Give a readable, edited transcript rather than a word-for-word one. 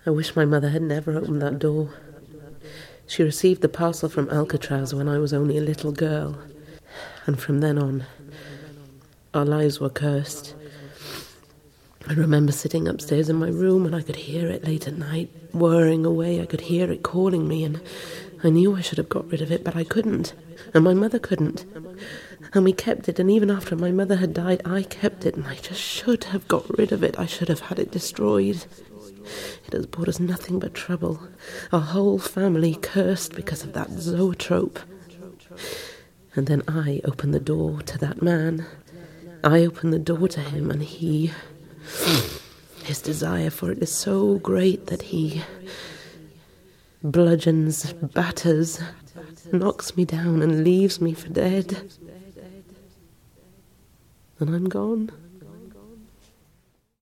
I wish my mother had never opened that door. She received the parcel from Alcatraz when I was only a little girl, and from then on, our lives were cursed. I remember sitting upstairs in my room and I could hear it late at night, whirring away. I could hear it calling me, and I knew I should have got rid of it, but I couldn't, and my mother couldn't. And we kept it, and even after my mother had died, I kept it, and I just should have got rid of it. I should have had it destroyed. It has brought us nothing but trouble. Our whole family cursed because of that zoetrope. And then I opened the door to that man. I opened the door to him, and his desire for it is so great that he bludgeons, batters, knocks me down and leaves me for dead. And I'm gone.